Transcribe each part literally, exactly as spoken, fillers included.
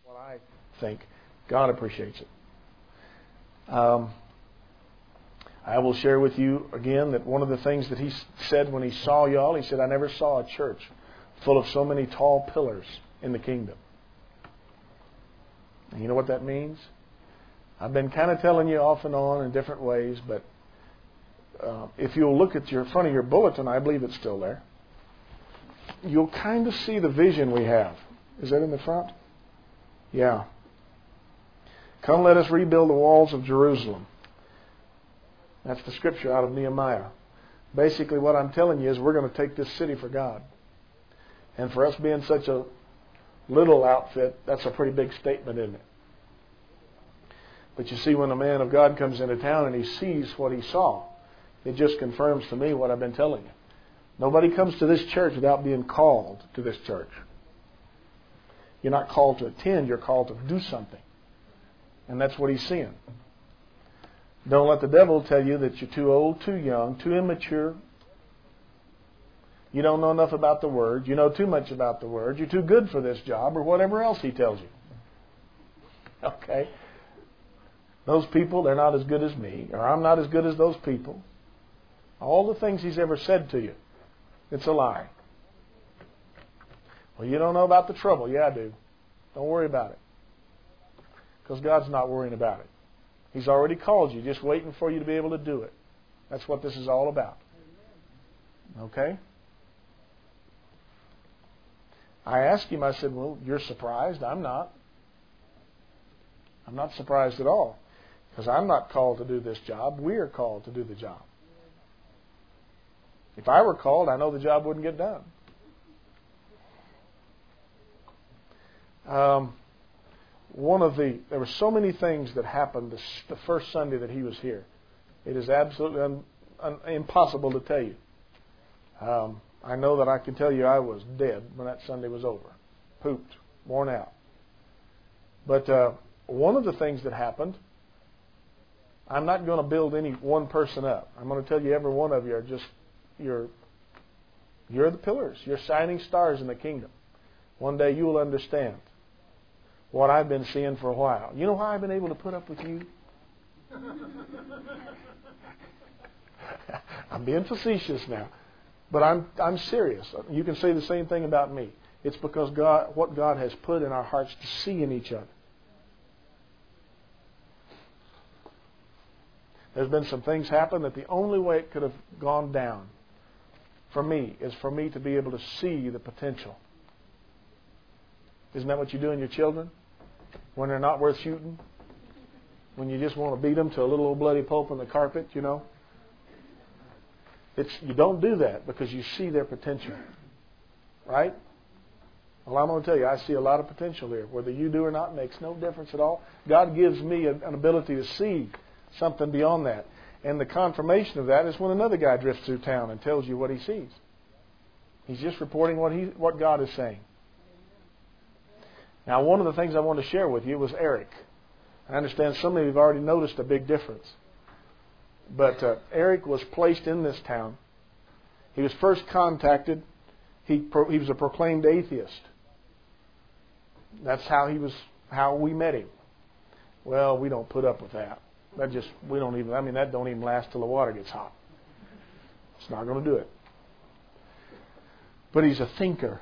what I think. God appreciates it. Um, I will share with you again that one of the things that he said when he saw y'all, he said, I never saw a church full of so many tall pillars in the kingdom. And you know what that means? I've been kind of telling you off and on in different ways, but uh, if you'll look at your front of your bulletin, I believe it's still there, you'll kind of see the vision we have. Is that in the front? Yeah. Come, let us rebuild the walls of Jerusalem. That's the scripture out of Nehemiah. Basically what I'm telling you is we're going to take this city for God. And for us being such a little outfit, that's a pretty big statement, isn't it? But you see, when a man of God comes into town and he sees what he saw, it just confirms to me what I've been telling you. Nobody comes to this church without being called to this church. You're not called to attend, you're called to do something. And that's what he's seeing. Don't let the devil tell you that you're too old, too young, too immature. You don't know enough about the Word. You know too much about the Word. You're too good for this job or whatever else he tells you. Okay? Those people, they're not as good as me, or I'm not as good as those people. All the things he's ever said to you, it's a lie. Well, you don't know about the trouble. Yeah, I do. Don't worry about it. Because God's not worrying about it. He's already called you, just waiting for you to be able to do it. That's what this is all about. Okay? I asked him, I said, well, you're surprised? I'm not. I'm not surprised at all. Because I'm not called to do this job. We are called to do the job. If I were called, I know the job wouldn't get done. Um, one of the, there were so many things that happened this, the first Sunday that he was here. It is absolutely un, un, impossible to tell you. Um, I know that I can tell you I was dead when that Sunday was over. Pooped, worn out. But uh, one of the things that happened, I'm not going to build any one person up. I'm going to tell you every one of you are just, you're, you're the pillars. You're shining stars in the kingdom. One day you will understand what I've been seeing for a while. You know how I've been able to put up with you? I'm being facetious now. But I'm I'm serious. You can say the same thing about me. It's because God, what God has put in our hearts to see in each other. There's been some things happen that the only way it could have gone down for me is for me to be able to see the potential. Isn't that what you do in your children? When they're not worth shooting? When you just want to beat them to a little old bloody pulp on the carpet, you know? It's, you don't do that because you see their potential. Right? Well, I'm going to tell you, I see a lot of potential here. Whether you do or not makes no difference at all. God gives me an ability to see something beyond that. And the confirmation of that is when another guy drifts through town and tells you what he sees. He's just reporting what he, what God is saying. Now, one of the things I want to share with you was Eric. I understand some of you have already noticed a big difference. But uh, Eric was placed in this town. He was first contacted. He pro- he was a proclaimed atheist. That's how he was. How we met him. Well, we don't put up with that. That just we don't even. I mean, that don't even last till the water gets hot. It's not going to do it. But he's a thinker.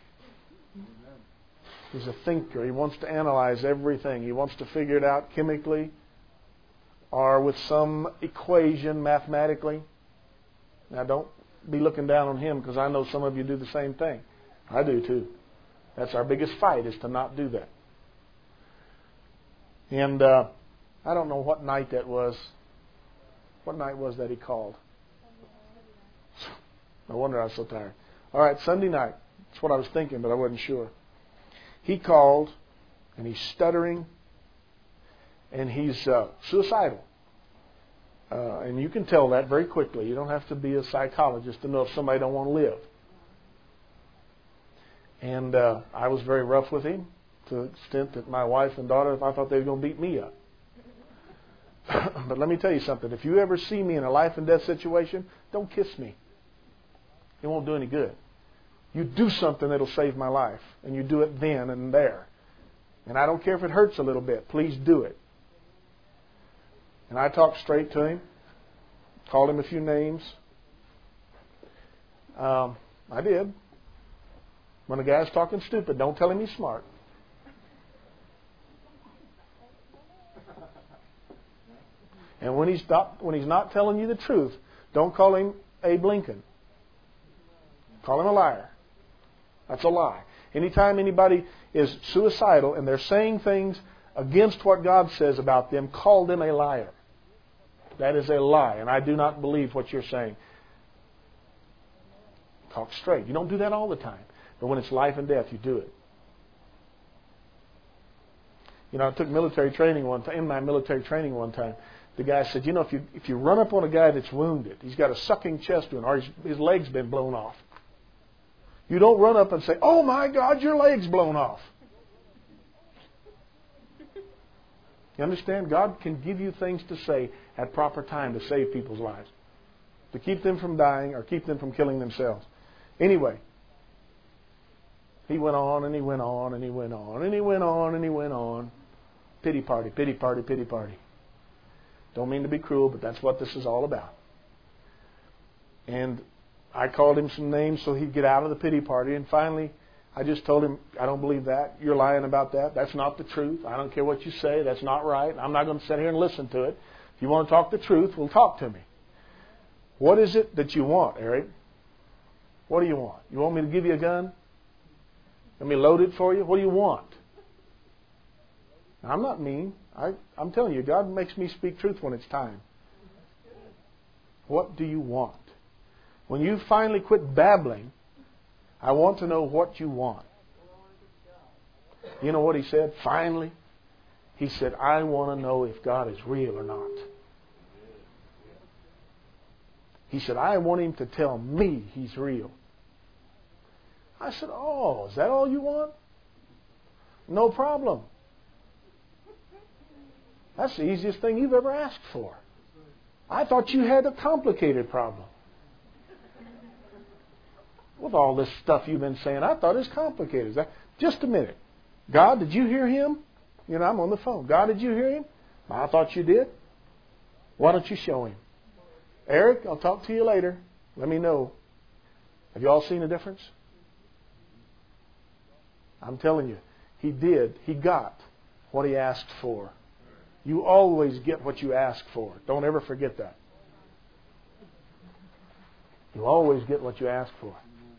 He's a thinker. He wants to analyze everything. He wants to figure it out chemically or with some equation mathematically. Now, don't be looking down on him because I know some of you do the same thing. I do too. That's our biggest fight, is to not do that. And uh, I don't know what night that was. What night was that he called? No wonder I was so tired. All right, Sunday night. That's what I was thinking, but I wasn't sure. He called, and he's stuttering, and he's uh, suicidal. Uh, and you can tell that very quickly. You don't have to be a psychologist to know if somebody don't want to live. And uh, I was very rough with him to the extent that my wife and daughter, I thought they were going to beat me up. But let me tell you something. If you ever see me in a life and death situation, don't kiss me. It won't do any good. You do something that'll save my life, and you do it then and there. And I don't care if it hurts a little bit. Please do it. And I talked straight to him. Called him a few names. Um, I did. When a guy's talking stupid, don't tell him he's smart. And when he's not, when he's not telling you the truth, don't call him Abe Lincoln. Call him a liar. That's a lie. Anytime anybody is suicidal and they're saying things against what God says about them, call them a liar. That is a lie, and I do not believe what you're saying. Talk straight. You don't do that all the time. But when it's life and death, you do it. You know, I took military training one time, in my military training one time. The guy said, you know, if you if you run up on a guy that's wounded, he's got a sucking chest wound, or his, his leg's been blown off. You don't run up and say, oh my God, your leg's blown off. You understand? God can give you things to say at proper time to save people's lives. To keep them from dying or keep them from killing themselves. Anyway, he went on and he went on and he went on and he went on and he went on. Pity party, pity party, pity party. Don't mean to be cruel, but that's what this is all about. And I called him some names so he'd get out of the pity party. And finally, I just told him, I don't believe that. You're lying about that. That's not the truth. I don't care what you say. That's not right. I'm not going to sit here and listen to it. If you want to talk the truth, well, talk to me. What is it that you want, Eric? What do you want? You want me to give you a gun? Let me load it for you? What do you want? Now, I'm not mean. I, I'm telling you, God makes me speak truth when it's time. What do you want? When you finally quit babbling, I want to know what you want. You know what he said? Finally, he said, I want to know if God is real or not. He said, I want him to tell me he's real. I said, oh, is that all you want? No problem. That's the easiest thing you've ever asked for. I thought you had a complicated problem. With all this stuff you've been saying, I thought it was complicated. That, just a minute. God, did you hear him? You know, I'm on the phone. God, did you hear him? I thought you did. Why don't you show him? Eric, I'll talk to you later. Let me know. Have you all seen a difference? I'm telling you, he did. He got what he asked for. You always get what you ask for. Don't ever forget that. You always get what you ask for.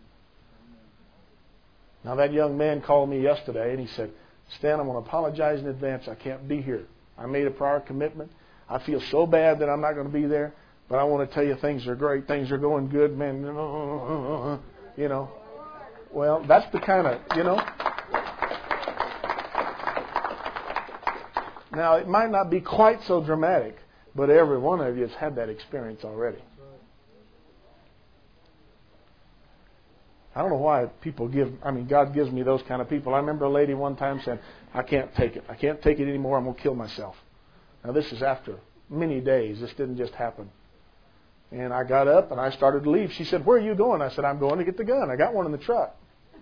Now that young man called me yesterday and he said, Stan, I'm going to apologize in advance. I can't be here. I made a prior commitment. I feel so bad that I'm not going to be there. But I want to tell you things are great. Things are going good, man. You know. Well, that's the kind of, you know. Now, it might not be quite so dramatic, but every one of you has had that experience already. I don't know why people give, I mean, God gives me those kind of people. I remember a lady one time saying, I can't take it. I can't take it anymore. I'm going to kill myself. Now, this is after many days. This didn't just happen. And I got up and I started to leave. She said, where are you going? I said, I'm going to get the gun. I got one in the truck.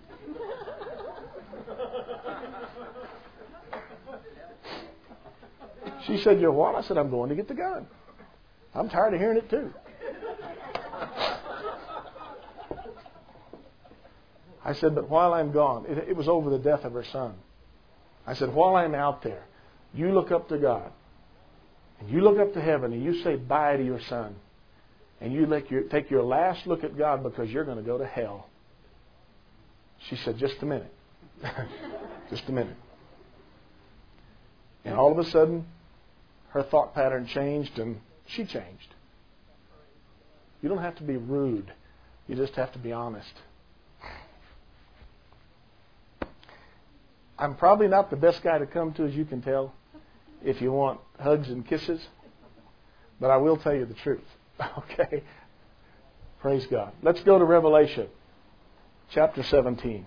She said, you're what? I said, I'm going to get the gun. I'm tired of hearing it too. I said, but while I'm gone, it, it was over the death of her son. I said, while I'm out there, you look up to God. And you look up to heaven and you say bye to your son. And you let your, take your last look at God because you're going to go to hell. She said, just a minute. Just a minute. And all of a sudden, her thought pattern changed and she changed. You don't have to be rude. You just have to be honest. I'm probably not the best guy to come to, as you can tell, if you want hugs and kisses. But I will tell you the truth. Okay? Praise God. Let's go to Revelation chapter seventeen.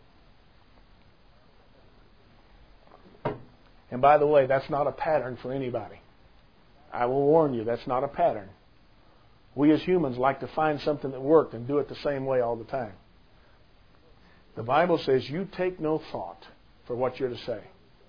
And by the way, that's not a pattern for anybody. I will warn you, that's not a pattern. We as humans like to find something that worked and do it the same way all the time. The Bible says you take no thought for what you're to say.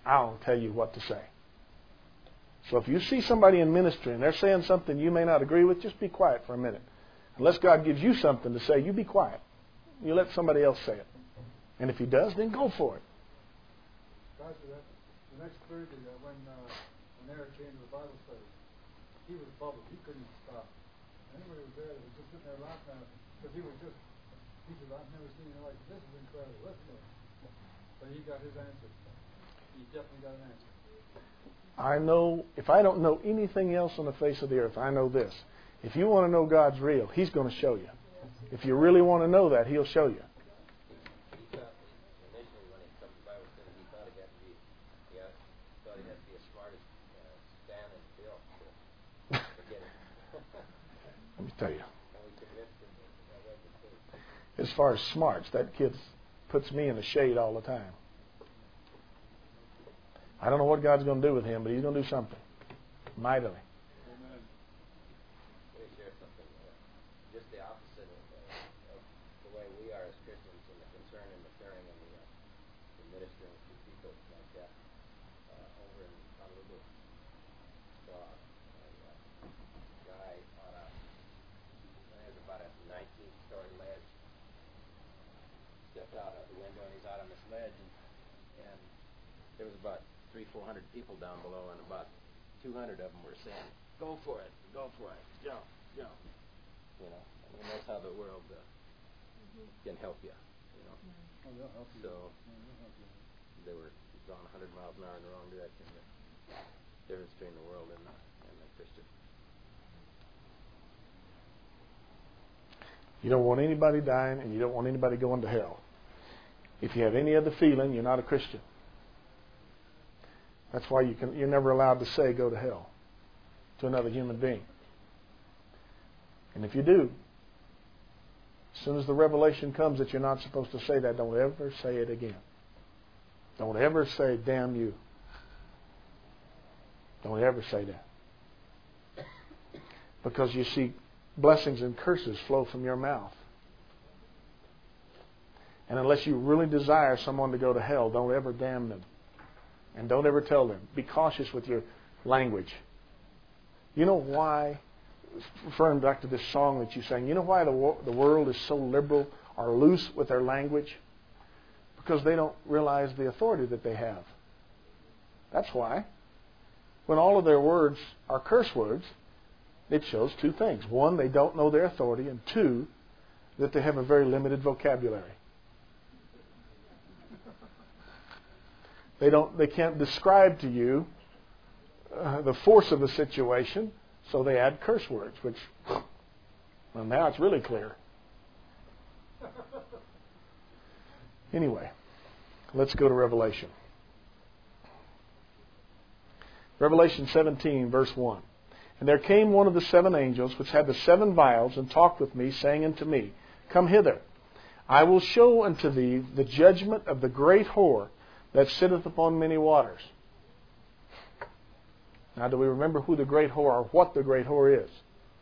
I'll tell you what to say. So if you see somebody in ministry and they're saying something you may not agree with, just be quiet for a minute. Unless God gives you something to say, you be quiet. You let somebody else say it. And if He does, then go for it. Pastor, that, the next Thursday, uh, when uh, when Eric came to the Bible study, he was bubbled. He couldn't stop. Anybody was there that was just sitting there laughing at him because he was just, he said, I've never seen it like this. Is incredible. Listen to it. But he got his answer. He definitely got an answer. I know, if I don't know anything else on the face of the earth, I know this. If you want to know God's real, He's going to show you. If you really want to know that, He'll show you. He thought, initially when he come to Bible study, he thought he had to be, he had, thought he had to be as smart as uh, Stan and Bill to, to get it. Let me tell you. And we convinced him that that was the truth. As far as smarts, that kid puts me in the shade all the time. I don't know what God's going to do with him, but He's going to do something. Mightily. Amen. Let me share something. Uh, just the opposite of, uh, of the way we are as Christians in the concern and the caring and the, uh, the ministering to people like that. Uh, over in Honolulu, saw a uh, guy on a, it was about a nineteen-story ledge. Stepped out of the window and he's out on this ledge, and, and there was about three, four hundred people down below, and about two hundred of them were saying, "Go for it, go for it, jump, jump." You know, I mean, that's how the world uh, mm-hmm. can help you. You know, oh, they'll help you. so yeah, they'll help you. they were going one hundred miles an hour in the wrong direction. The difference between the world and the, and the Christian. You don't want anybody dying, and you don't want anybody going to hell. If you have any other feeling, you're not a Christian. That's why you can, you're never allowed to say go to hell to another human being. And if you do, as soon as the revelation comes that you're not supposed to say that, don't ever say it again. Don't ever say, damn you. Don't ever say that. Because you see, blessings and curses flow from your mouth. And unless you really desire someone to go to hell, don't ever damn them. And don't ever tell them. Be cautious with your language. You know why, referring back to this song that you sang, you know why the, wo- the world is so liberal or loose with their language? Because they don't realize the authority that they have. That's why. When all of their words are curse words, it shows two things. One, they don't know their authority, and two, that they have a very limited vocabulary. They don't. They can't describe to you uh, the force of the situation, so they add curse words, which, well, now it's really clear. Anyway, let's go to Revelation. Revelation seventeen, verse one. And there came one of the seven angels, which had the seven vials, and talked with me, saying unto me, Come hither. I will show unto thee the judgment of the great whore, that sitteth upon many waters. Now, do we remember who the great whore or what the great whore is?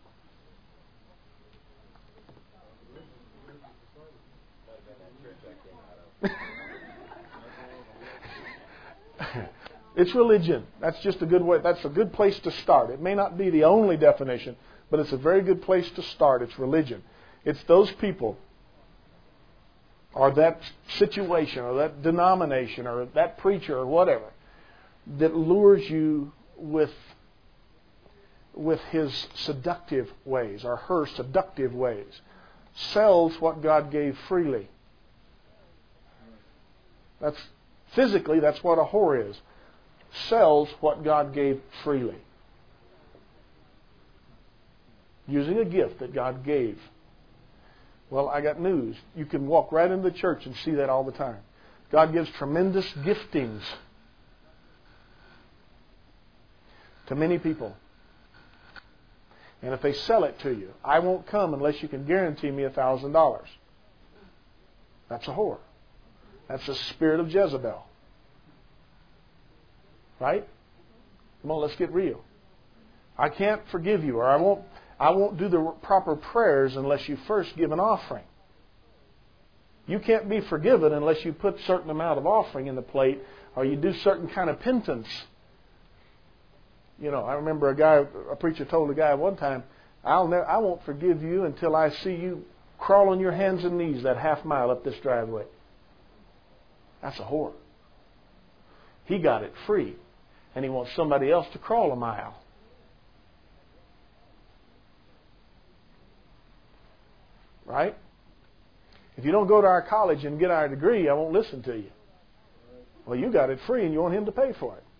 It's religion. That's just a good way. That's a good place to start. It may not be the only definition, but it's a very good place to start. It's religion. It's those people, or that situation, or that denomination, or that preacher, or whatever, that lures you with with his seductive ways, or her seductive ways, sells what God gave freely. That's physically, that's what a whore is. Sells what God gave freely. Using a gift that God gave. Well, I got news. You can walk right into the church and see that all the time. God gives tremendous giftings to many people. And if they sell it to you, I won't come unless you can guarantee me a thousand dollars. That's a whore. That's the spirit of Jezebel. Right? Come on, let's get real. I can't forgive you, or I won't I won't do the proper prayers unless you first give an offering. You can't be forgiven unless you put a certain amount of offering in the plate or you do certain kind of penance. You know, I remember a guy, a preacher told a guy one time, I'll never, I won't forgive you until I see you crawl on your hands and knees that half mile up this driveway. That's a whore. He got it free, and he wants somebody else to crawl a mile. Right? If you don't go to our college and get our degree, I won't listen to you. Well, you got it free, and you want him to pay for it.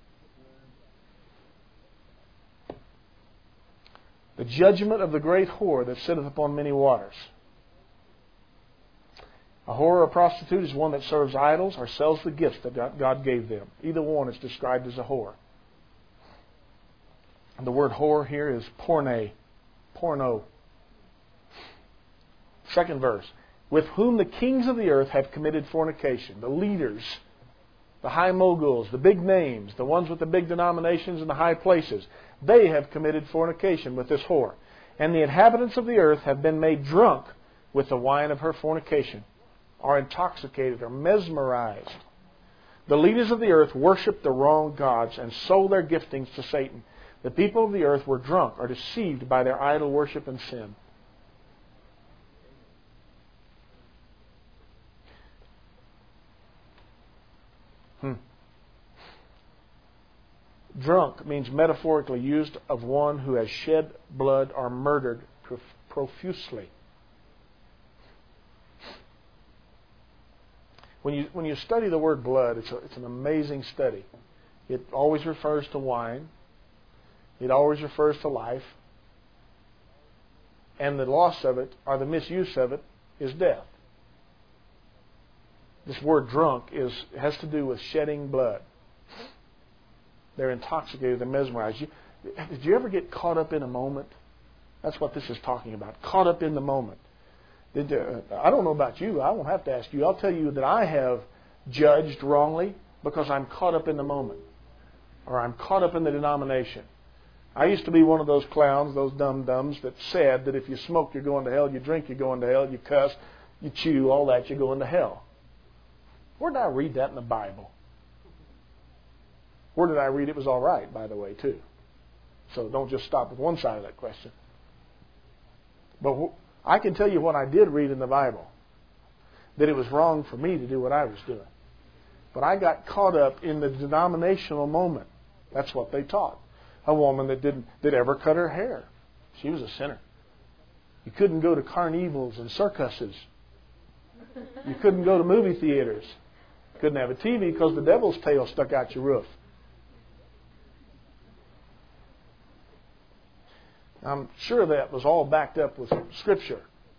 The judgment of the great whore that sitteth upon many waters. A whore or a prostitute is one that serves idols or sells the gifts that God gave them. Either one is described as a whore. And the word whore here is porne, porno. Second verse. With whom the kings of the earth have committed fornication. The leaders, the high moguls, the big names, the ones with the big denominations and the high places. They have committed fornication with this whore. And the inhabitants of the earth have been made drunk with the wine of her fornication, are intoxicated or mesmerized. The leaders of the earth worship the wrong gods and sold their giftings to Satan. The people of the earth were drunk or deceived by their idol worship and sin. Hmm. Drunk means metaphorically used of one who has shed blood or murdered profusely. When you when you study the word blood, it's a, it's an amazing study. It always refers to wine. It always refers to life. And the loss of it, or the misuse of it, is death. This word drunk is has to do with shedding blood. They're intoxicated, they're mesmerized. You, did you ever get caught up in a moment? That's what this is talking about. Caught up in the moment. Did, uh, I don't know about you. I won't have to ask you. I'll tell you that I have judged wrongly because I'm caught up in the moment. Or I'm caught up in the denomination. I used to be one of those clowns, those dum-dums that said that if you smoke, you're going to hell. You drink, you're going to hell. You cuss, you chew, all that, you're going to hell. Where did I read that in the Bible? Where did I read it was all right, by the way, too? So don't just stop with one side of that question. But wh- I can tell you what I did read in the Bible. That it was wrong for me to do what I was doing. But I got caught up in the denominational moment. That's what they taught. A woman that didn't that ever cut her hair. She was a sinner. You couldn't go to carnivals and circuses. You couldn't go to movie theaters. Couldn't have a T V because the devil's tail stuck out your roof. I'm sure that was all backed up with Scripture.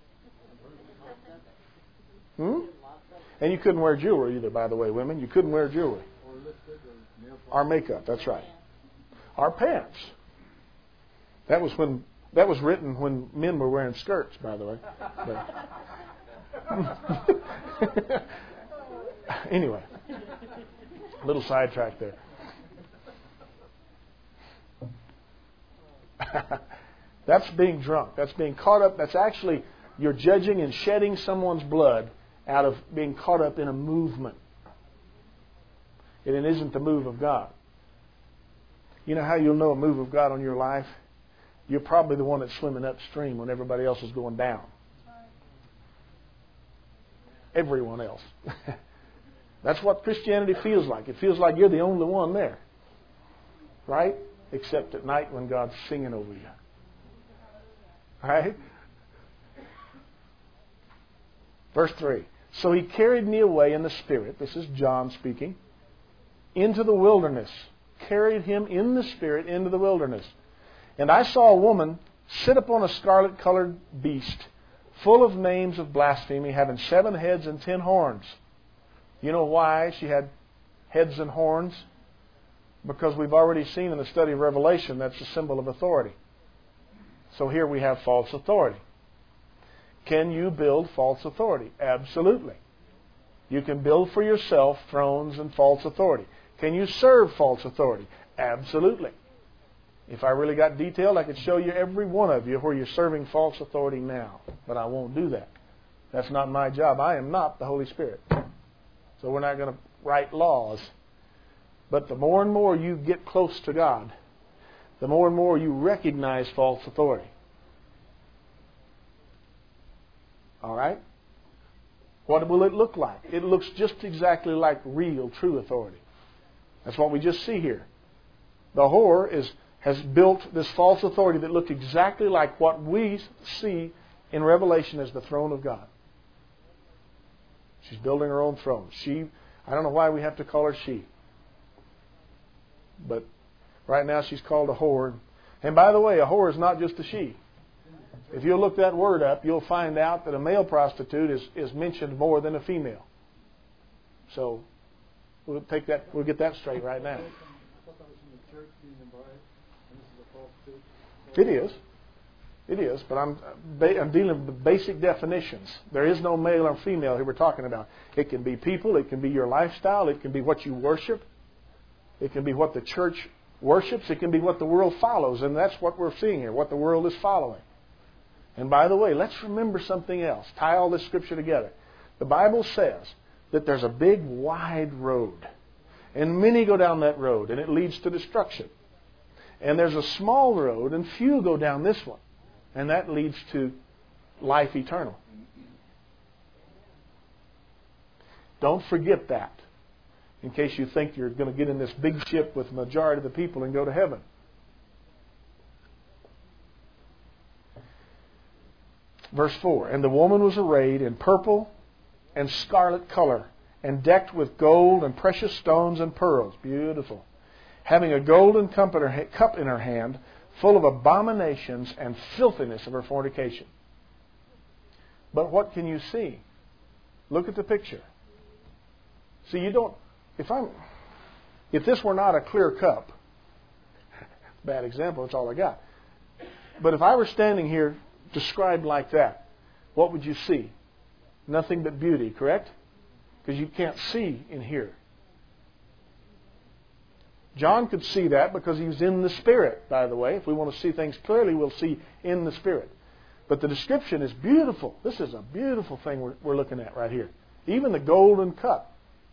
Hmm? And you couldn't wear jewelry either, by the way, women. You couldn't wear jewelry. Or makeup, that's right. Or pants. That was when that was written when men were wearing skirts, by the way. But anyway, a little sidetrack there. That's being drunk. That's being caught up. That's actually, you're judging and shedding someone's blood out of being caught up in a movement. And it isn't the move of God. You know how you'll know a move of God on your life? You're probably the one that's swimming upstream when everybody else is going down. Everyone else. That's what Christianity feels like. It feels like you're the only one there. Right? Except at night when God's singing over you. Right? Verse three. So he carried me away in the Spirit. This is John speaking. Into the wilderness. Carried him in the Spirit into the wilderness. And I saw a woman sit upon a scarlet-colored beast, full of names of blasphemy, having seven heads and ten horns. You know why she had heads and horns? Because we've already seen in the study of Revelation that's a symbol of authority. So here we have false authority. Can you build false authority? Absolutely. You can build for yourself thrones and false authority. Can you serve false authority? Absolutely. If I really got detailed, I could show you every one of you where you're serving false authority now. But I won't do that. That's not my job. I am not the Holy Spirit. So we're not going to write laws. But the more and more you get close to God, the more and more you recognize false authority. All right? What will it look like? It looks just exactly like real, true authority. That's what we just see here. The whore is, has built this false authority that looked exactly like what we see in Revelation as the throne of God. She's building her own throne. She, I don't know why we have to call her she. But right now she's called a whore. And by the way, a whore is not just a she. If you'll look that word up, you'll find out that a male prostitute is, is mentioned more than a female. So we'll take that. We'll get that straight right now. It is. It is. But I'm I'm dealing with basic definitions. There is no male or female here we're talking about. It can be people. It can be your lifestyle. It can be what you worship. It can be what the church worships. It can be what the world follows. And that's what we're seeing here, what the world is following. And by the way, let's remember something else. Tie all this scripture together. The Bible says that there's a big, wide road. And many go down that road, and it leads to destruction. And there's a small road, and few go down this one. And that leads to life eternal. Don't forget that, in case you think you're going to get in this big ship with the majority of the people and go to heaven. Verse four, and the woman was arrayed in purple and scarlet color, and decked with gold and precious stones and pearls. Beautiful. Having a golden cup in her hand, full of abominations and filthiness of her fornication. But what can you see? Look at the picture. See, you don't... If I'm... If this were not a clear cup, bad example, that's all I got. But if I were standing here described like that, what would you see? Nothing but beauty, correct? Because you can't see in here. John could see that because he was in the Spirit, by the way. If we want to see things clearly, we'll see in the Spirit. But the description is beautiful. This is a beautiful thing we're, we're looking at right here. Even the golden cup.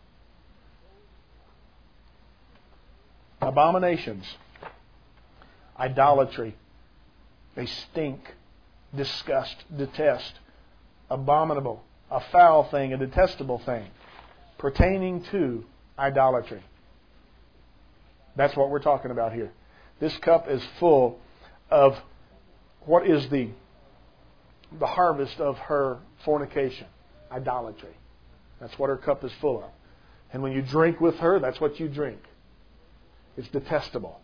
Abominations. Idolatry. They stink. Disgust. Detest. Abominable. A foul thing. A detestable thing. Pertaining to idolatry. That's what we're talking about here. This cup is full of what is the the harvest of her fornication, idolatry. That's what her cup is full of. And when you drink with her, that's what you drink. It's detestable.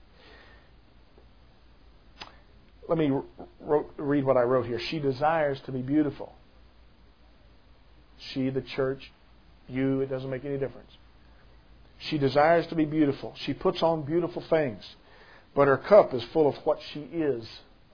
Let me wrote, read what I wrote here. She desires to be beautiful. She, the church, you, it doesn't make any difference. She desires to be beautiful. She puts on beautiful things. But her cup is full of what she is,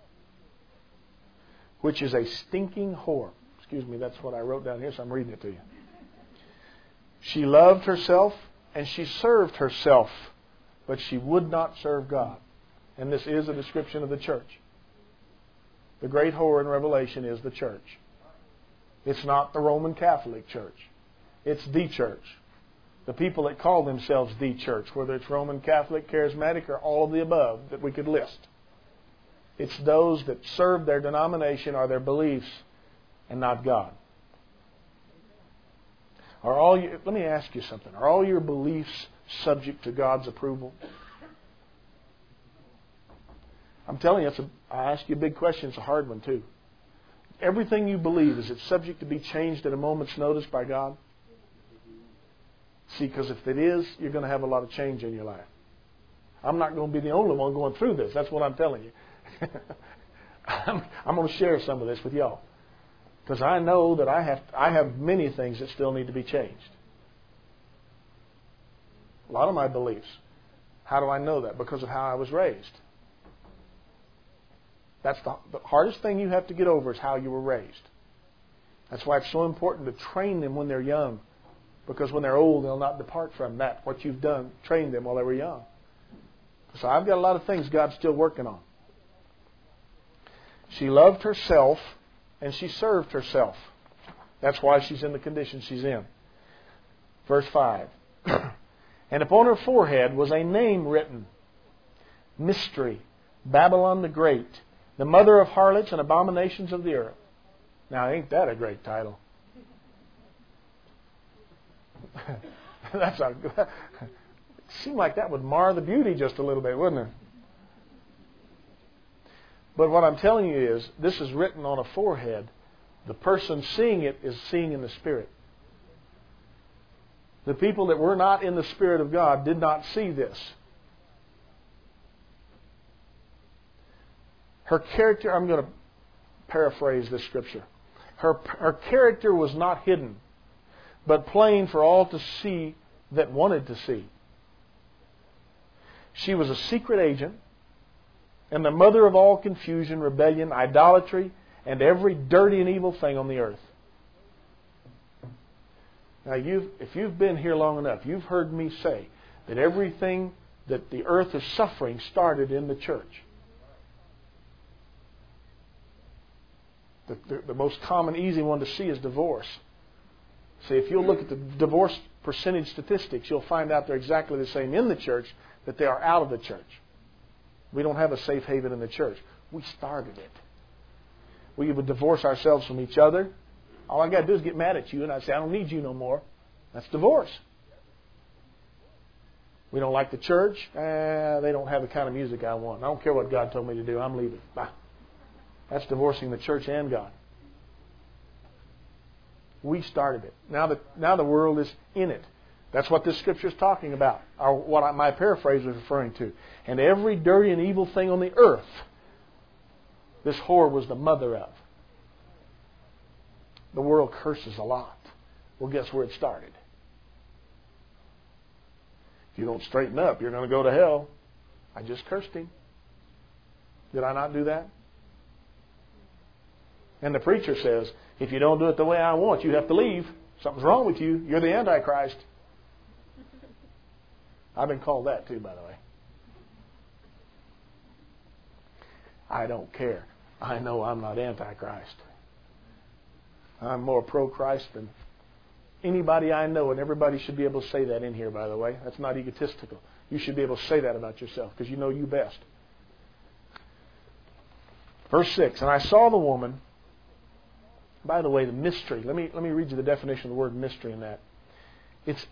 which is a stinking whore. Excuse me, that's what I wrote down here, so I'm reading it to you. She loved herself and she served herself, but she would not serve God. And this is a description of the church. The great whore in Revelation is the church. It's not the Roman Catholic Church. It's the church. The people that call themselves the church, whether it's Roman Catholic, Charismatic, or all of the above that we could list. It's those that serve their denomination or their beliefs and not God. Are all you, let me ask you something. Are all your beliefs subject to God's approval? I'm telling you, it's a, I ask you a big question. It's a hard one too. Everything you believe, is it subject to be changed at a moment's notice by God? See, because if it is, you're going to have a lot of change in your life. I'm not going to be the only one going through this. That's what I'm telling you. I'm, I'm going to share some of this with y'all. Because I know that I have I have many things that still need to be changed. A lot of my beliefs. How do I know that? Because of how I was raised. That's the, the hardest thing you have to get over is how you were raised. That's why it's so important to train them when they're young. Because when they're old, they'll not depart from that. What you've done, train them while they were young. So I've got a lot of things God's still working on. She loved herself and she served herself. That's why she's in the condition she's in. Verse five. And upon her forehead was a name written, Mystery, Babylon the Great, the mother of harlots and abominations of the earth. Now, ain't that a great title? That's a, it seemed like that would mar the beauty just a little bit, wouldn't it? But what I'm telling you is, this is written on a forehead. The person seeing it is seeing in the Spirit. The people that were not in the Spirit of God did not see this. Her character, I'm going to paraphrase this scripture. Her, her character was not hidden, but plain for all to see that wanted to see. She was a secret agent and the mother of all confusion, rebellion, idolatry, and every dirty and evil thing on the earth. Now, you've, if you've been here long enough, you've heard me say that everything that the earth is suffering started in the church. The, the, the most common, easy one to see is divorce. See, if you'll look at the divorce percentage statistics, you'll find out they're exactly the same in the church that they are out of the church. We don't have a safe haven in the church. We started it. We would divorce ourselves from each other. All I got to do is get mad at you, and I say, I don't need you no more. That's divorce. We don't like the church. Eh, they don't have the kind of music I want. I don't care what God told me to do. I'm leaving. Bye. That's divorcing the church and God. We started it. Now the, now the world is in it. That's what this scripture is talking about, or what I, my paraphrase is referring to. And every dirty and evil thing on the earth, this whore was the mother of. The world curses a lot. Well, guess where it started? If you don't straighten up, you're going to go to hell. I just cursed him. Did I not do that? And the preacher says, if you don't do it the way I want, you have to leave. Something's wrong with you. You're the Antichrist. I've been called that too, by the way. I don't care. I know I'm not Antichrist. I'm more pro-Christ than anybody I know, and everybody should be able to say that in here, by the way. That's not egotistical. You should be able to say that about yourself because you know you best. Verse six, and I saw the woman. By the way, the mystery. Let me let me read you the definition of the word mystery in that. It's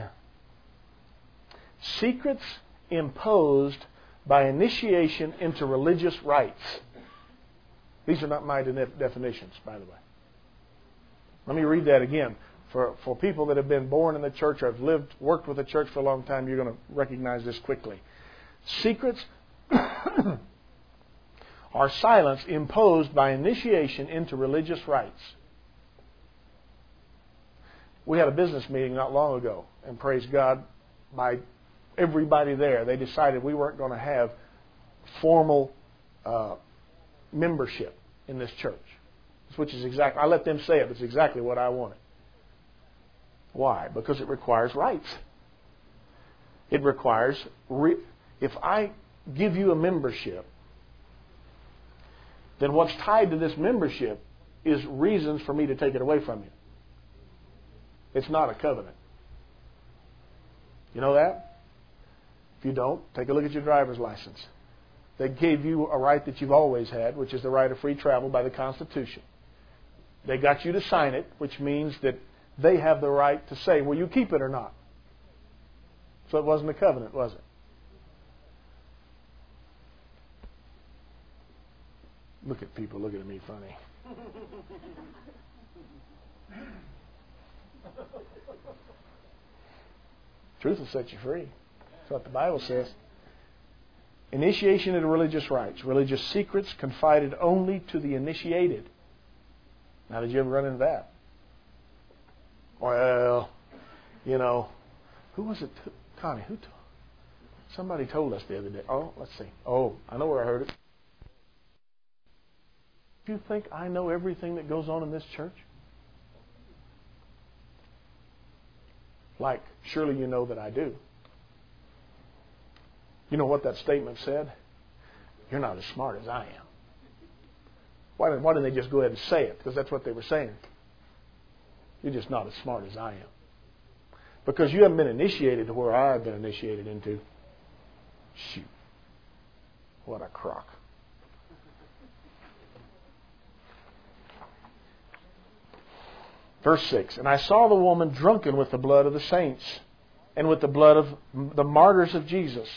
secrets imposed by initiation into religious rites. These are not my de- definitions, by the way. Let me read that again. For, for people that have been born in the church or have lived, worked with the church for a long time, you're going to recognize this quickly. Secrets are silence imposed by initiation into religious rites. We had a business meeting not long ago, and praise God, by everybody there, they decided we weren't going to have formal uh, membership in this church. Which is exactly, I let them say it, but it's exactly what I wanted. Why? Because it requires rights. It requires, re, if I give you a membership, then what's tied to this membership is reasons for me to take it away from you. It's not a covenant. You know that? If you don't, take a look at your driver's license. They gave you a right that you've always had, which is the right of free travel by the Constitution. They got you to sign it, which means that they have the right to say, will you keep it or not? So it wasn't a covenant, was it? Look at people looking at me funny. Truth will set you free. That's what the Bible says. Initiation into religious rites. Religious secrets confided only to the initiated. Now, did you ever run into that? Well, you know, who was it? Connie, who? T- somebody told us the other day. Oh, let's see. Oh, I know where I heard it. Do you think I know everything that goes on in this church? Like, surely you know that I do. You know what that statement said? You're not as smart as I am. Why didn't, why didn't they just go ahead and say it? Because that's what they were saying. You're just not as smart as I am. Because you haven't been initiated to where I've been initiated into. Shoot. What a crock. Verse six. And I saw the woman drunken with the blood of the saints and with the blood of the martyrs of Jesus.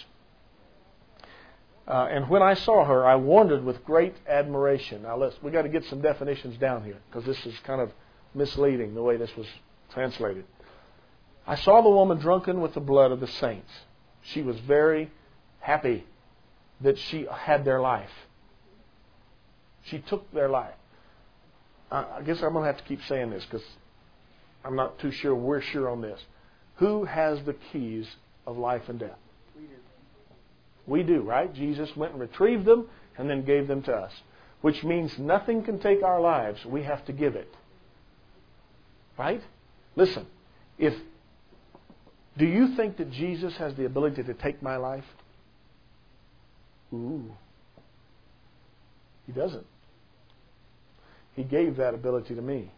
Uh, and when I saw her, I wondered with great admiration. Now, let's, we've got to get some definitions down here because this is kind of misleading the way this was translated. I saw the woman drunken with the blood of the saints. She was very happy that she had their life. She took their life. I guess I'm going to have to keep saying this because I'm not too sure we're sure on this. Who has the keys of life and death? We do. We do, right? Jesus went and retrieved them and then gave them to us. Which means nothing can take our lives. We have to give it. Right? Listen, if do you think that Jesus has the ability to take my life? Ooh. He doesn't. He gave that ability to me.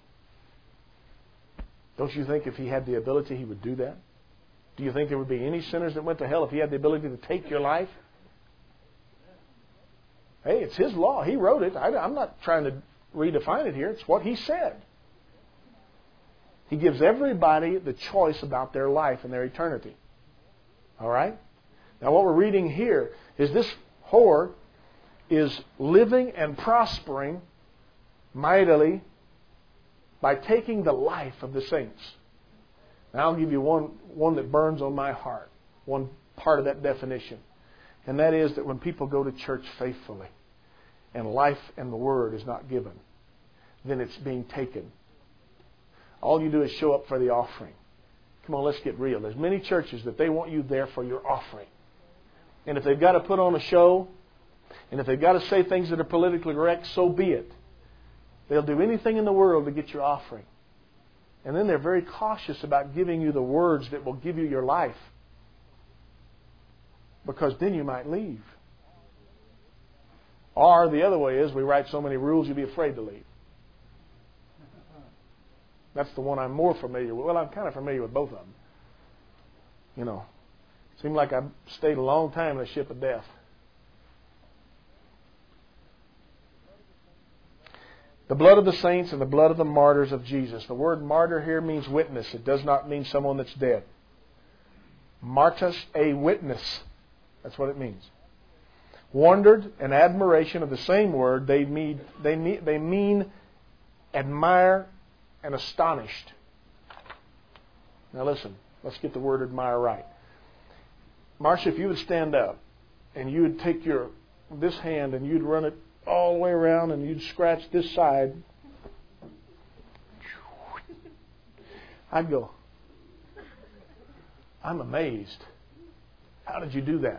Don't you think if He had the ability, He would do that? Do you think there would be any sinners that went to hell if He had the ability to take your life? Hey, it's His law. He wrote it. I, I'm not trying to redefine it here. It's what He said. He gives everybody the choice about their life and their eternity. All right? Now what we're reading here is this whore is living and prospering mightily by taking the life of the saints. Now I'll give you one, one that burns on my heart, one part of that definition. And that is that when people go to church faithfully and life and the Word is not given, then it's being taken. All you do is show up for the offering. Come on, let's get real. There's many churches that they want you there for your offering. And if they've got to put on a show, and if they've got to say things that are politically correct, so be it. They'll do anything in the world to get your offering. And then they're very cautious about giving you the words that will give you your life. Because then you might leave. Or the other way is we write so many rules you'll be afraid to leave. That's the one I'm more familiar with. Well, I'm kind of familiar with both of them. You know, it seemed like I stayed a long time in the ship of death. The blood of the saints and the blood of the martyrs of Jesus. The word martyr here means witness. It does not mean someone that's dead. Martus, a witness. That's what it means. Wondered and admiration of the same word. They mean, they mean, they mean admire and astonished. Now listen, let's get the word admire right. Marcia, if you would stand up and you would take your this hand and you'd run it all the way around and you'd scratch this side, I'd go, I'm amazed. How did you do that?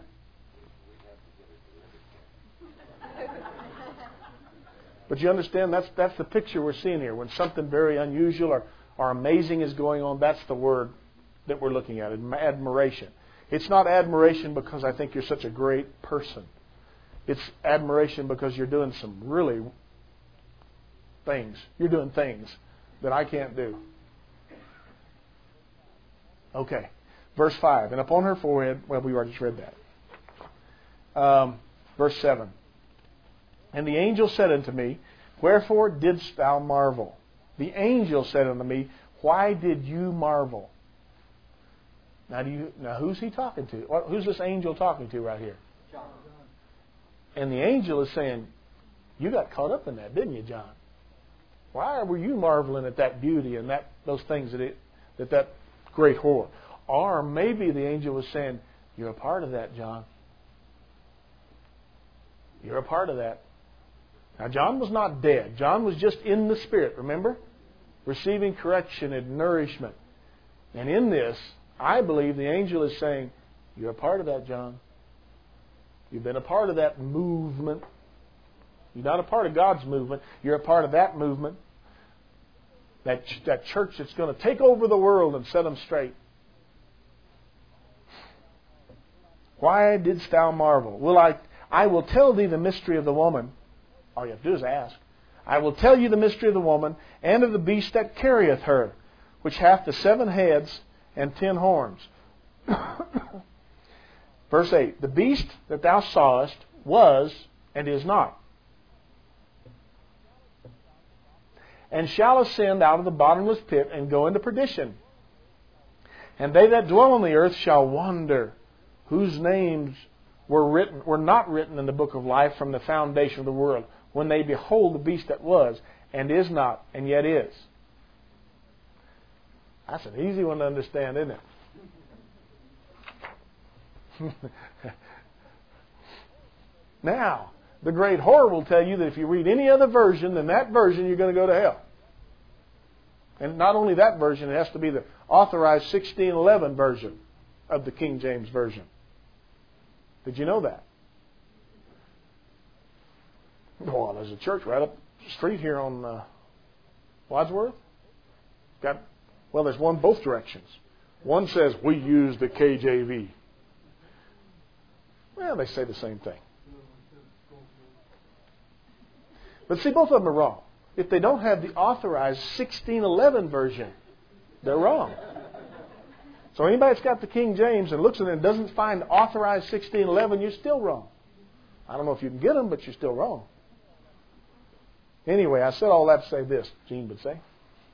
But you understand, that's that's the picture we're seeing here. When something very unusual or, or amazing is going on, that's the word that we're looking at, admiration. It's not admiration because I think you're such a great person. It's admiration because you're doing some really things. You're doing things that I can't do. Okay. Verse five. And upon her forehead, well, we already just read that. Um, verse seven. And the angel said unto me, wherefore didst thou marvel? The angel said unto me, why did you marvel? Now, do you, now who's he talking to? What, who's this angel talking to right here? John. And the angel is saying, you got caught up in that, didn't you, John? Why were you marveling at that beauty and that those things that it, that that great whore? Or maybe the angel was saying, you're a part of that, John. You're a part of that. Now, John was not dead. John was just in the Spirit, remember? Receiving correction and nourishment. And in this, I believe the angel is saying, you're a part of that, John. You've been a part of that movement. You're not a part of God's movement. You're a part of that movement. That, that church that's going to take over the world and set them straight. Why didst thou marvel? Will I, I will tell thee the mystery of the woman. All you have to do is ask. I will tell you the mystery of the woman and of the beast that carrieth her. which hath the seven heads and ten horns. Verse eight. The beast that thou sawest was and is not, and shall ascend out of the bottomless pit and go into perdition. And they that dwell on the earth shall wonder, whose names were written were not written in the book of life from the foundation of the world, when they behold the beast that was and is not and yet is. That's an easy one to understand, isn't it? Now, the great horror will tell you that if you read any other version than that version, you're going to go to hell. And not only that version, it has to be the authorized sixteen eleven version of the King James Version. Did you know that? Well, there's a church right up the street here on uh, Wadsworth. Got well, there's one both directions. One says we use the K J V. Well, they say the same thing. But see, both of them are wrong. If they don't have the authorized sixteen eleven version, they're wrong. So anybody that's got the King James and looks at it and doesn't find authorized sixteen eleven, you're still wrong. I don't know if you can get them, but you're still wrong. Anyway, I said all that to say this, Gene would say.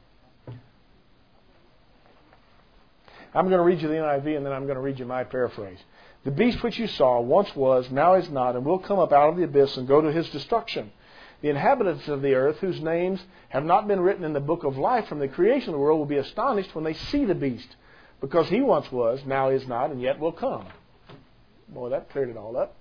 I'm going to read you the N I V and then I'm going to read you my paraphrase. The beast which you saw once was, now is not, and will come up out of the abyss and go to his destruction. The inhabitants of the earth, whose names have not been written in the book of life from the creation of the world, will be astonished when they see the beast, because he once was, now is not, and yet will come. Boy, that cleared it all up.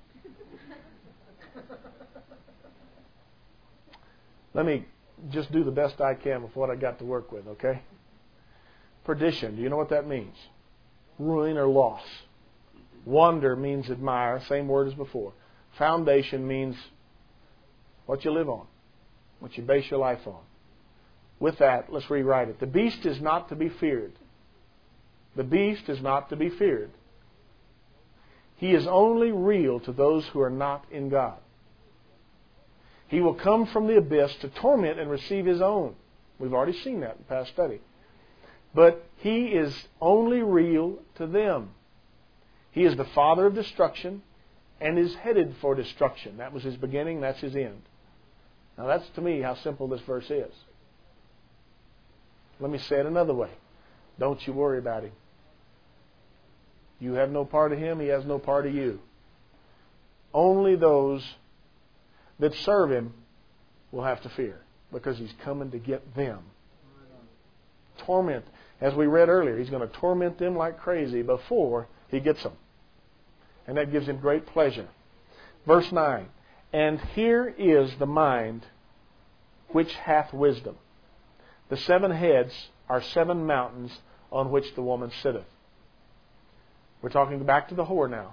Let me just do the best I can with what I got to work with, okay? Perdition, do you know what that means? Ruin or loss. Wonder means admire, same word as before. Foundation means what you live on, what you base your life on. With that, let's rewrite it. The beast is not to be feared. The beast is not to be feared. He is only real to those who are not in God. He will come from the abyss to torment and receive his own. We've already seen that in past study. But he is only real to them. He is the father of destruction and is headed for destruction. That was his beginning, that's his end. Now that's to me how simple this verse is. Let me say it another way. Don't you worry about him. You have no part of him, he has no part of you. Only those that serve him will have to fear, because he's coming to get them. Torment. As we read earlier, he's going to torment them like crazy before he gets them. And that gives him great pleasure. Verse nine. And here is the mind which hath wisdom. The seven heads are seven mountains on which the woman sitteth. We're talking back to the whore now.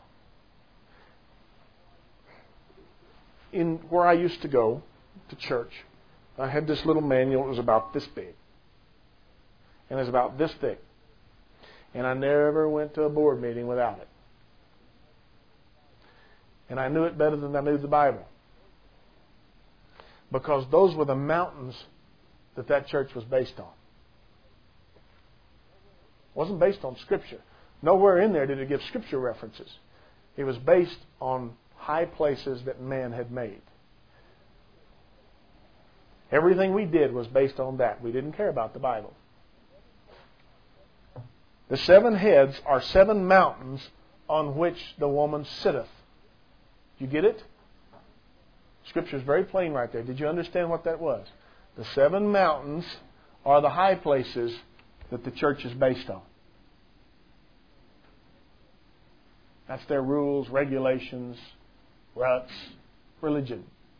In where I used to go to church, I had this little manual. It was about this big. And it was about this thick. And I never went to a board meeting without it. And I knew it better than I knew the Bible. Because those were the mountains that that church was based on. It wasn't based on Scripture. Nowhere in there did it give Scripture references. It was based on high places that man had made. Everything we did was based on that. We didn't care about the Bible. The seven heads are seven mountains on which the woman sitteth. You get it? Scripture is very plain right there. Did you understand what that was? The seven mountains are the high places that the church is based on. That's their rules, regulations, ruts, religion.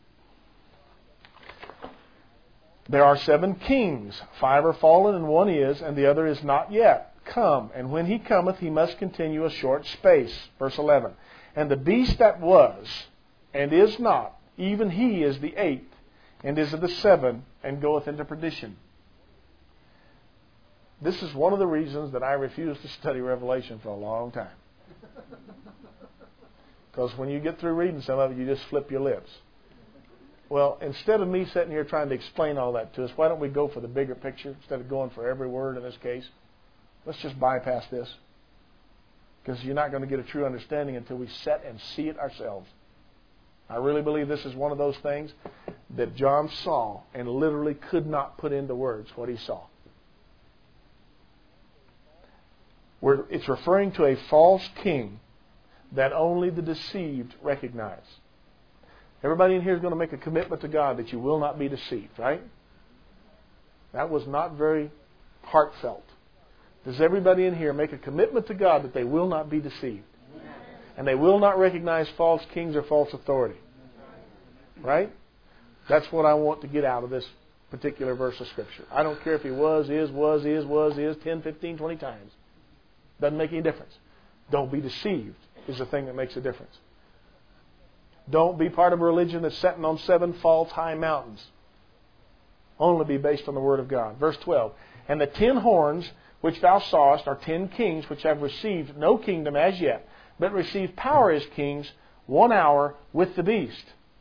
There are seven kings. Five are fallen and one is, and the other is not yet come. And when he cometh, he must continue a short space. Verse eleven. And the beast that was and is not, even he is the eighth, and is of the seven, and goeth into perdition. This is one of the reasons that I refuse to study Revelation for a long time. Because when you get through reading some of it, you just flip your lips. Well, instead of me sitting here trying to explain all that to us, why don't we go for the bigger picture instead of going for every word in this case? Let's just bypass this. Because you're not going to get a true understanding until we sit and see it ourselves. I really believe this is one of those things that John saw and literally could not put into words what he saw. Where it's referring to a false king that only the deceived recognize. Everybody in here is going to make a commitment to God that you will not be deceived, right? That was not very heartfelt. Does everybody in here make a commitment to God that they will not be deceived? And they will not recognize false kings or false authority? Right? That's what I want to get out of this particular verse of Scripture. I don't care if he was, is, was, is, was, is, ten, fifteen, twenty times. Doesn't make any difference. Don't be deceived is the thing that makes a difference. Don't be part of a religion that's sitting on seven false high mountains. Only be based on the Word of God. Verse twelve. And the ten horns which thou sawest are ten kings which have received no kingdom as yet, but receive power as kings one hour with the beast.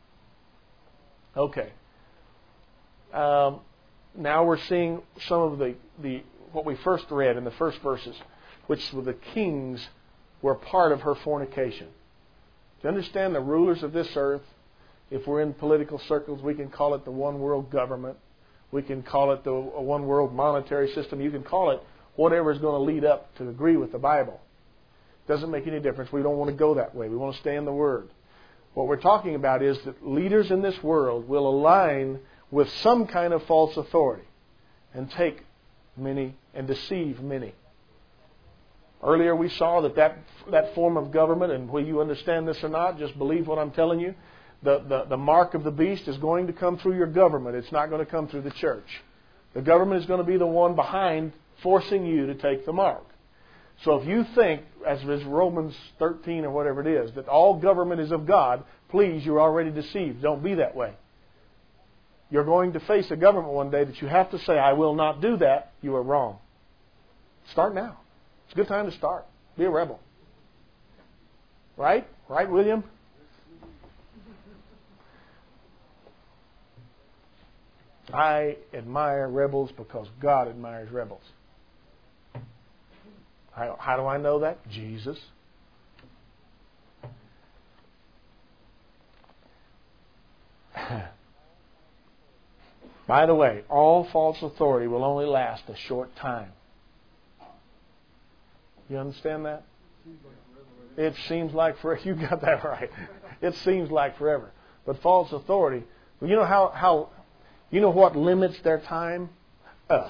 Okay. Um, now we're seeing some of the, the what we first read in the first verses, which were the kings were part of her fornication. Do you understand the rulers of this earth? If we're in political circles, we can call it the one world government. We can call it the one world monetary system. You can call it whatever is going to lead up to agree with the Bible. Doesn't make any difference. We don't want to go that way. We want to stay in the Word. What we're talking about is that leaders in this world will align with some kind of false authority and take many and deceive many. Earlier we saw that that, that form of government, and whether you understand this or not, just believe what I'm telling you, the, the, the mark of the beast is going to come through your government. It's not going to come through the church. The government is going to be the one behind forcing you to take the mark. So if you think, as is Romans thirteen or whatever it is, that all government is of God, please, you're already deceived. Don't be that way. You're going to face a government one day that you have to say, I will not do that. You are wrong. Start now. It's a good time to start. Be a rebel. Right? Right, William? I admire rebels because God admires rebels. How, how do I know that? Jesus. By the way, all false authority will only last a short time. You understand that? It seems like forever. You got that right. It seems like forever. But false authority, well, you know how, how you know what limits their time? Us.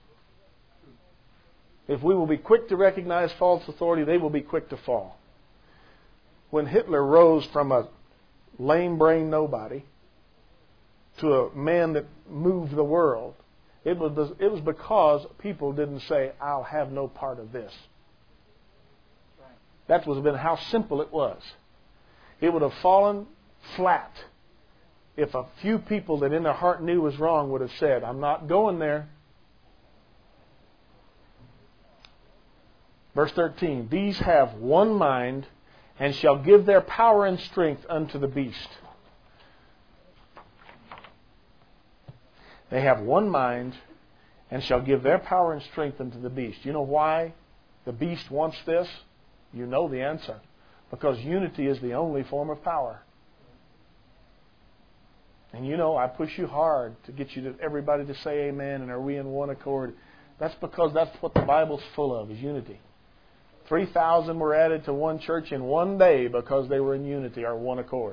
If we will be quick to recognize false authority, they will be quick to fall. When Hitler rose from a lame-brained nobody to a man that moved the world, it was, it was because people didn't say, I'll have no part of this. That would have been how simple it was. It would have fallen flat if a few people that in their heart knew was wrong would have said, I'm not going there. Verse thirteen, these have one mind and shall give their power and strength unto the beast. They have one mind and shall give their power and strength unto the beast. You know why the beast wants this? You know the answer. Because unity is the only form of power. And you know, I push you hard to get you to everybody to say amen and are we in one accord. That's because that's what the Bible's full of, is unity. three thousand were added to one church in one day because they were in unity or one accord.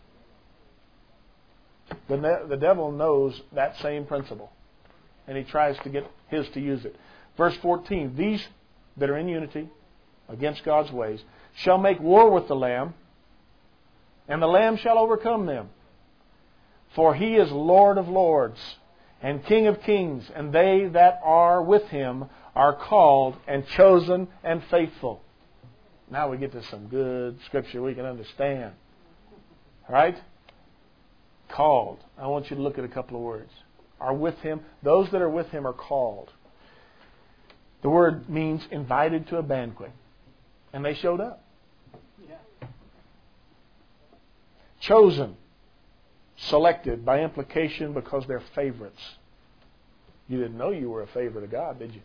The, the devil knows that same principle. And he tries to get his to use it. Verse fourteen, these that are in unity against God's ways shall make war with the Lamb, and the Lamb shall overcome them. For He is Lord of lords and King of kings, and they that are with Him are called and chosen and faithful. Now we get to some good scripture we can understand. Right? Called. I want you to look at a couple of words. Are with Him. Those that are with Him are called. The word means invited to a banquet. And they showed up. Yeah. Chosen. selected by implication because they're favorites. You didn't know you were a favorite of God, did you?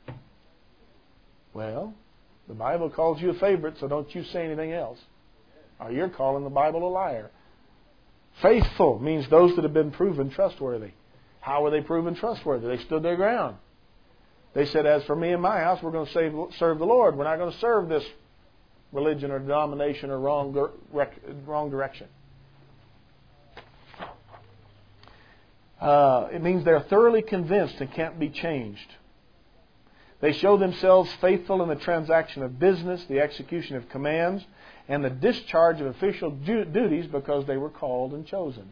Well, the Bible calls you a favorite, so don't you say anything else. Or you're calling the Bible a liar. Faithful means those that have been proven trustworthy. How were they proven trustworthy? They stood their ground. They said, as for me and my house, we're going to save, serve the Lord. We're not going to serve this religion or denomination or wrong, wrong direction. Uh, it means they're thoroughly convinced and can't be changed. They show themselves faithful in the transaction of business, the execution of commands, and the discharge of official du- duties because they were called and chosen.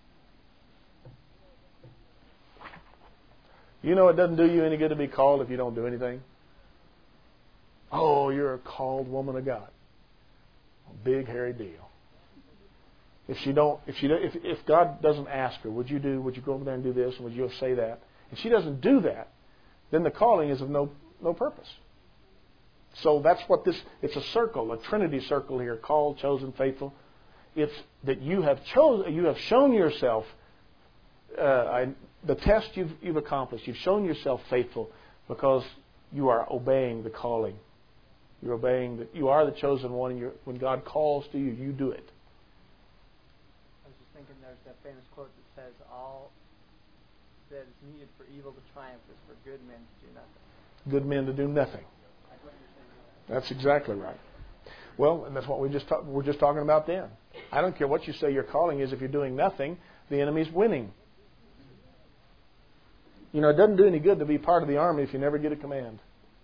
You know it doesn't do you any good to be called if you don't do anything. Oh, you're a called woman of God. A big hairy deal. If she don't, if she, if if God doesn't ask her, would you do? Would you go over there and do this? And would you say that? If she doesn't do that, then the calling is of no no purpose. So that's what this. It's a circle, a Trinity circle here: called, chosen, faithful. It's that you have chosen, you have shown yourself. Uh, I, the test you've you've accomplished. You've shown yourself faithful because you are obeying the calling. You're obeying that. You are the chosen one. And you're, when God calls to you, you do it. I was just thinking, there's that famous quote that says, "All that is needed for evil to triumph is for good men to do nothing." Good men to do nothing. That's exactly right. Well, and that's what we just talk, we're just talking about then. I don't care what you say your calling is. If you're doing nothing, the enemy's winning. You know, it doesn't do any good to be part of the army if you never get a command.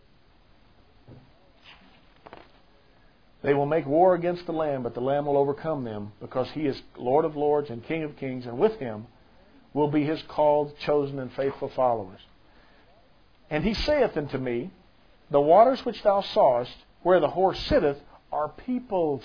They will make war against the Lamb, but the Lamb will overcome them because He is Lord of lords and King of kings, and with Him will be His called, chosen, and faithful followers. And He saith unto me, the waters which thou sawest, where the horse sitteth, are peoples,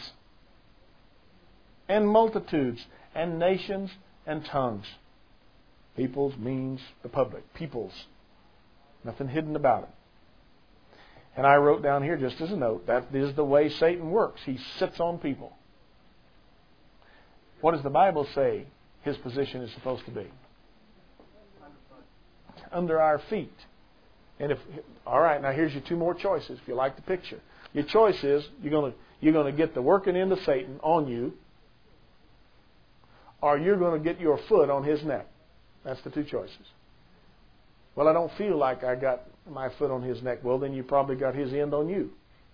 and multitudes, and nations, and tongues. Peoples means the public. Peoples. Nothing hidden about it. And I wrote down here just as a note, that is the way Satan works. He sits on people. What does the Bible say his position is supposed to be? Under our feet. And if, all right, now here's your two more choices if you like the picture. Your choice is you're going to you're going to get the working end of Satan on you, or you're going to get your foot on his neck. That's the two choices. Well, I don't feel like I got my foot on his neck. Well, then you probably got his end on you.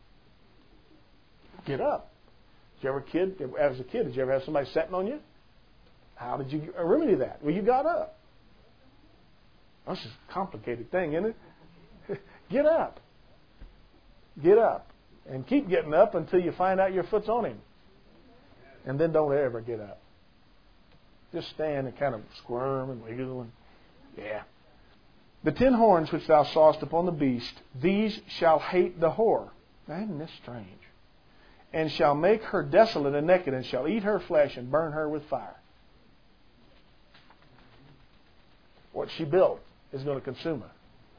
Get up. Did you ever kid? As a kid, did you ever have somebody sitting on you? How did you remedy that? Well, you got up. This is a complicated thing, isn't it? Get up. Get up. And keep getting up until you find out your foot's on him. And then don't ever get up. Just stand and kind of squirm and wiggle. And, yeah. The ten horns which thou sawest upon the beast, these shall hate the whore. Now, isn't this strange? And shall make her desolate and naked, and shall eat her flesh and burn her with fire. What she built is going to consume her.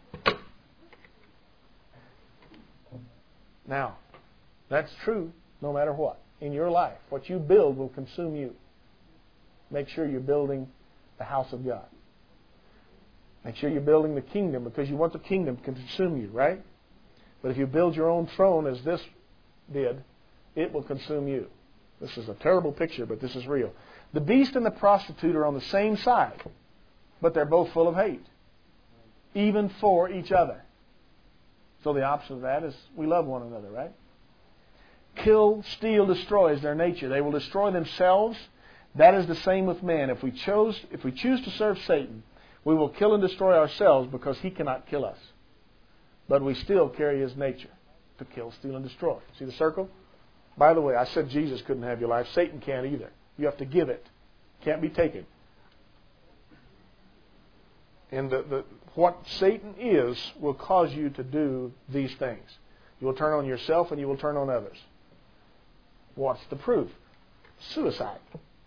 Now, that's true no matter what. In your life, what you build will consume you. Make sure you're building the house of God. Make sure you're building the kingdom, because you want the kingdom to consume you, right? But if you build your own throne as this did, it will consume you. This is a terrible picture, but this is real. The beast and the prostitute are on the same side, but they're both full of hate, even for each other. So the opposite of that is we love one another, right? Kill, steal, destroy is their nature. They will destroy themselves. That is the same with man. If we chose, if we choose to serve Satan, we will kill and destroy ourselves because he cannot kill us. But we still carry his nature to kill, steal, and destroy. See the circle? By the way, I said Jesus couldn't have your life. Satan can't either. You have to give it. Can't be taken. And the, the, what Satan is will cause you to do these things. You will turn on yourself and you will turn on others. What's the proof? Suicide.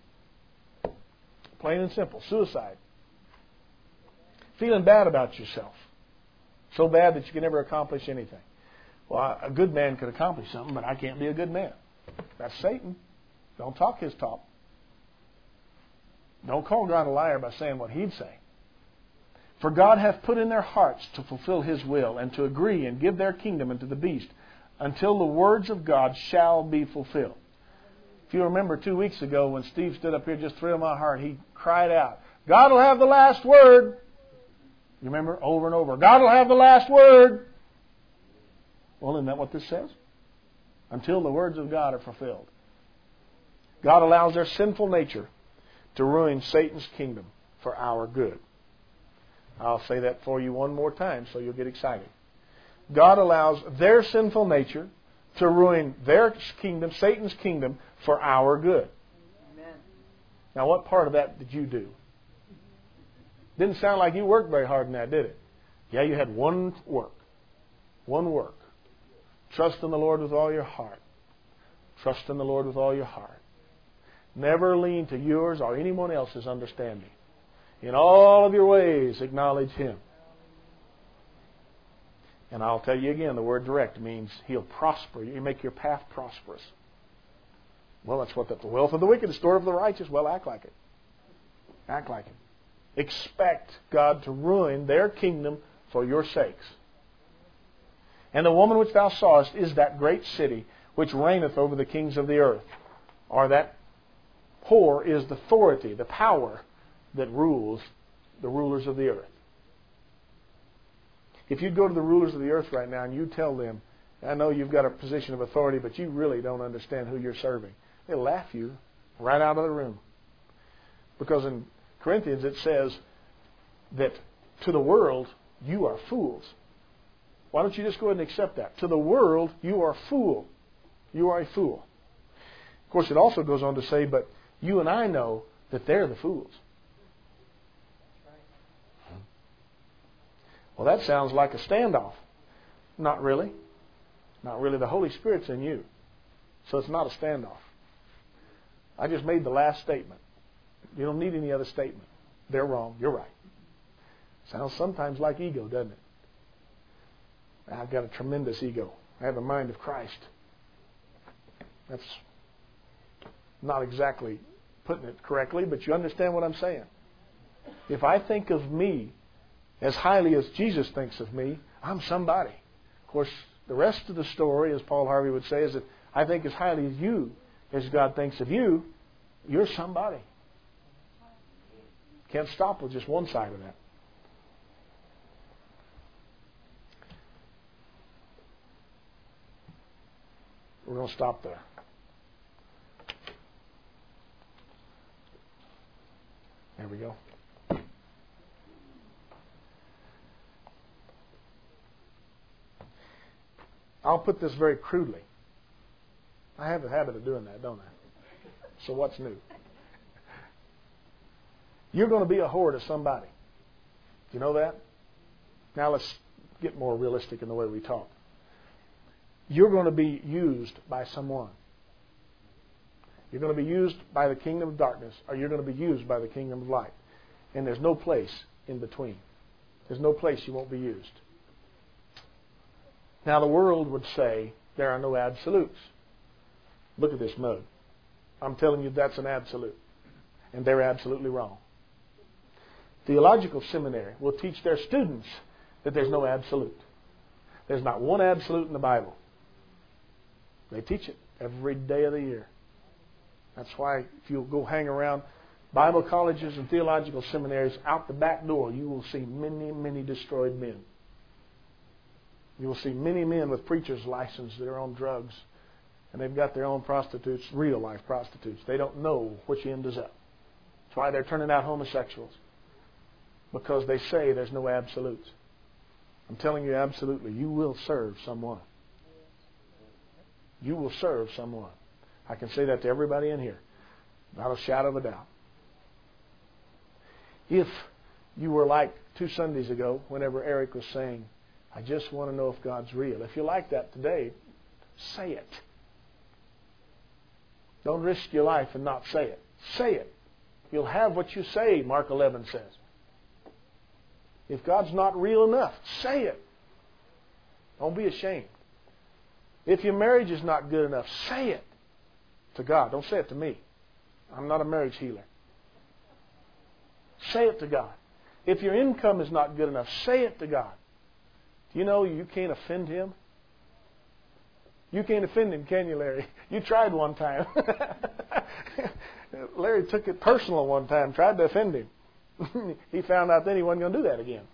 Plain and simple. Suicide. Feeling bad about yourself. So bad that you can never accomplish anything. Well, a good man could accomplish something, but I can't be a good man. That's Satan. Don't talk his talk. Don't call God a liar by saying what He'd say. For God hath put in their hearts to fulfill His will, and to agree and give their kingdom unto the beast, until the words of God shall be fulfilled. If you remember two weeks ago when Steve stood up here, just thrilled my heart, he cried out, God will have the last word. You remember? Over and over. God will have the last word. Well, isn't that what this says? Until the words of God are fulfilled. God allows their sinful nature to ruin Satan's kingdom for our good. I'll say that for you one more time so you'll get excited. God allows their sinful nature to ruin their kingdom, Satan's kingdom, for our good. Amen. Now, what part of that did you do? Didn't sound like you worked very hard in that, did it? Yeah, you had one work. One work. Trust in the Lord with all your heart. Trust in the Lord with all your heart. Never lean to yours or anyone else's understanding. In all of your ways, acknowledge Him. And I'll tell you again, the word direct means He'll prosper you. You make your path prosperous. Well, that's what that, the wealth of the wicked, the store of the righteous. Well, act like it. Act like it. Expect God to ruin their kingdom for your sakes. And the woman which thou sawest is that great city which reigneth over the kings of the earth. Or that whore is the authority, the power that rules the rulers of the earth. If you go to the rulers of the earth right now and you tell them, I know you've got a position of authority, but you really don't understand who you're serving, they'll laugh you right out of the room. Because in Corinthians it says that to the world you are fools. Why don't you just go ahead and accept that? To the world you are a fool. You are a fool. Of course, it also goes on to say, but you and I know that they're the fools. Well, that sounds like a standoff. Not really. Not really. The Holy Spirit's in you. So it's not a standoff. I just made the last statement. You don't need any other statement. They're wrong. You're right. Sounds sometimes like ego, doesn't it? I've got a tremendous ego. I have the mind of Christ. That's not exactly putting it correctly, but you understand what I'm saying. If I think of me as highly as Jesus thinks of me, I'm somebody. Of course, the rest of the story, as Paul Harvey would say, is that I think as highly as you, as God thinks of you, you're somebody. Can't stop with just one side of that. We're going to stop there. There we go. I'll put this very crudely. I have a habit of doing that, don't I? So what's new? You're going to be a whore to somebody. Do you know that? Now let's get more realistic in the way we talk. You're going to be used by someone. You're going to be used by the kingdom of darkness, or you're going to be used by the kingdom of light. And there's no place in between. There's no place you won't be used. Now the world would say there are no absolutes. Look at this mug. I'm telling you that's an absolute. And they're absolutely wrong. Theological seminary will teach their students that there's no absolute. There's not one absolute in the Bible. They teach it every day of the year. That's why if you'll go hang around Bible colleges and theological seminaries, out the back door you will see many, many destroyed men. You will see many men with preacher's license that are on drugs, and they've got their own prostitutes, real life prostitutes. They don't know which end is up. That's why they're turning out homosexuals, because they say there's no absolutes. I'm telling you absolutely, you will serve someone. You will serve someone. I can say that to everybody in here, without a shadow of a doubt. If you were like two Sundays ago, whenever Eric was saying, I just want to know if God's real. If you're like that today, say it. Don't risk your life and not say it. Say it. You'll have what you say, Mark eleven says. If God's not real enough, say it. Don't be ashamed. If your marriage is not good enough, say it to God. Don't say it to me. I'm not a marriage healer. Say it to God. If your income is not good enough, say it to God. Do you know you can't offend Him? You can't offend Him, can you, Larry? You tried one time. Larry took it personal one time, tried to offend Him. He found out then he wasn't going to do that again.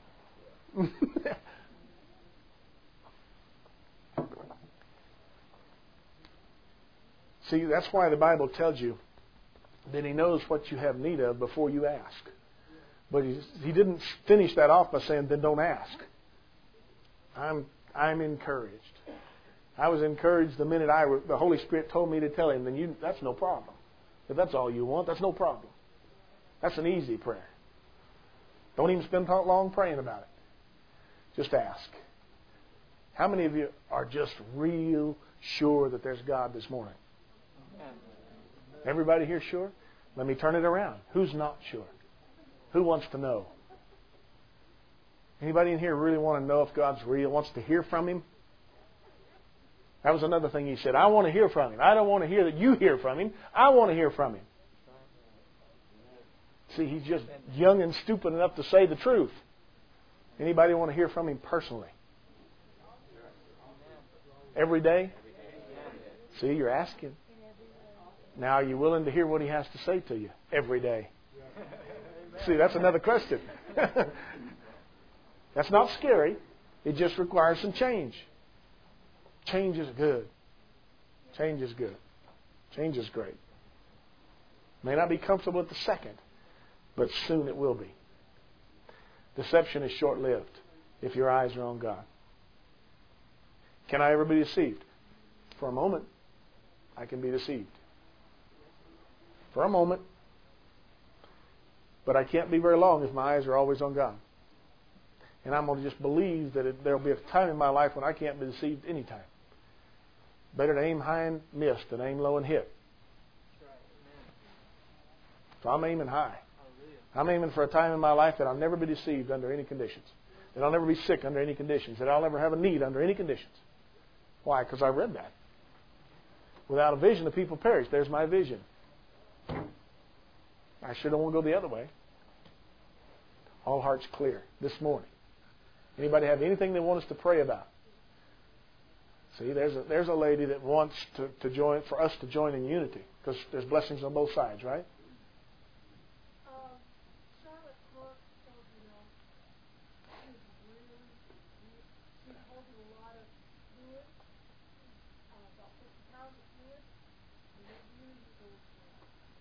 See, that's why the Bible tells you that He knows what you have need of before you ask. But He, he didn't finish that off by saying, then don't ask. I'm I'm encouraged. I was encouraged the minute I the Holy Spirit told me to tell Him, then you that's no problem. If that's all you want, that's no problem. That's an easy prayer. Don't even spend long praying about it. Just ask. How many of you are just real sure that there's God this morning? Everybody here sure? Let me turn it around. Who's not sure? Who wants to know? Anybody in here really want to know if God's real? Wants to hear from Him? That was another thing he said. I want to hear from Him. I don't want to hear that you hear from Him. I want to hear from Him. See, he's just young and stupid enough to say the truth. Anybody want to hear from Him personally? Every day? See, you're asking. Now, are you willing to hear what He has to say to you every day? See, that's another question. That's not scary. It just requires some change. Change is good. Change is good. Change is great. May not be comfortable at the second, but soon it will be. Deception is short-lived if your eyes are on God. Can I ever be deceived? For a moment, I can be deceived. For a moment. But I can't be very long if my eyes are always on God. And I'm going to just believe that it, there will be a time in my life when I can't be deceived anytime. Better to aim high and miss than aim low and hit. So I'm aiming high. I'm aiming for a time in my life that I'll never be deceived under any conditions. That I'll never be sick under any conditions. That I'll never have a need under any conditions. Why? Because I read that. Without a vision, the people perish. There's my vision. I sure don't want to go the other way. All hearts clear this morning. Anybody have anything they want us to pray about? See, there's a, there's a lady that wants to, to join for us to join in unity because there's blessings on both sides, right? Um, Charlotte Clark told you know she's really she's holding a lot of fluid, uh, about fifty pounds of fluid, and it really goes well.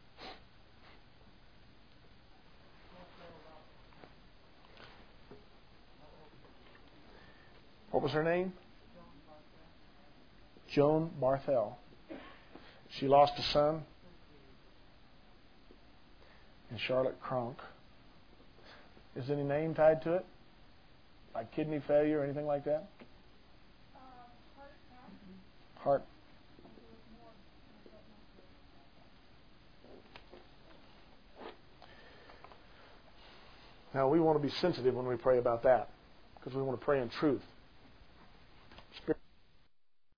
What was her name? Joan Barthel. She lost a son. And Charlotte Kronk. Is any name tied to it? Like kidney failure or anything like that? Um, heart attack. Heart. Now we want to be sensitive when we pray about that because we want to pray in truth.